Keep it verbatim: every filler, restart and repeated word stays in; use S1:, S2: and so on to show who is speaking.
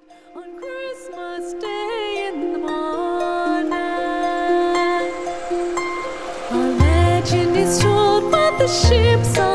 S1: On Christmas Day in the morning, a legend is told by the ships